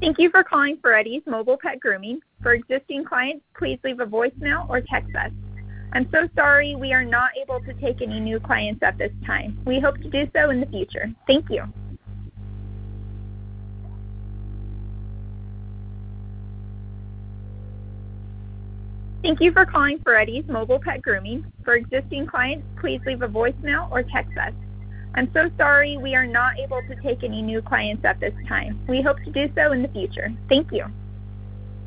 Thank you for calling Ferretti's Mobile Pet Grooming. For existing clients, please leave a voicemail or text us. I'm so sorry we are not able to take any new clients at this time. We hope to do so in the future. Thank you. Thank you for calling Ferretti's Mobile Pet Grooming. For existing clients, please leave a voicemail or text us. I'm so sorry we are not able to take any new clients at this time. We hope to do so in the future. Thank you.